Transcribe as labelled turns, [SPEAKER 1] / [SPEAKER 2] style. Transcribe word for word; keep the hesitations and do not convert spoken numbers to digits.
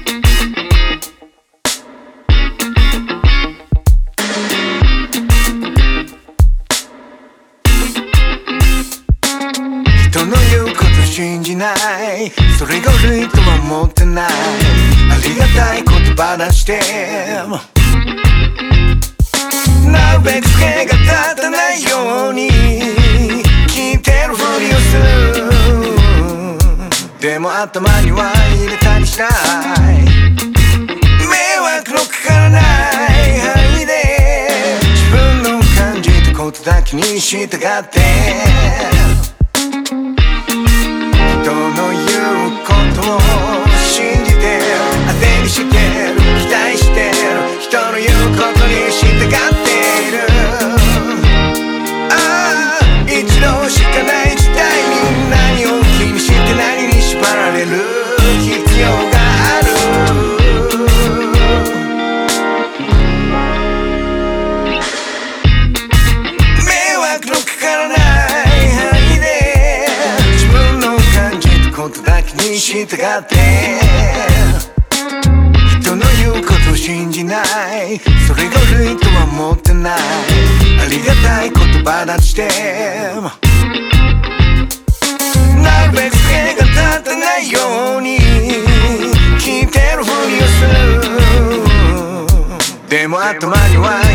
[SPEAKER 1] 人の言うこと信じない、それが悪いとは思ってない。ありがたい言葉出してなるべく手が立たないように聞いてるふりをする。でも頭には入れたりしない。迷惑のかからない範囲で自分の感じたことだけに従って人の言うことを信じてる、当てにしてる、期待してる、人の言うことに従っている。ああ、一度しかない時代に何を気にして何に縛られる必要がある。迷惑のかからない範囲で自分の感じたことだけに従って人の言うことを信じない、それが悪いとは思ってない。ありがたい言葉出してなるべく手が立たないように聞いてるふりをする。でも頭には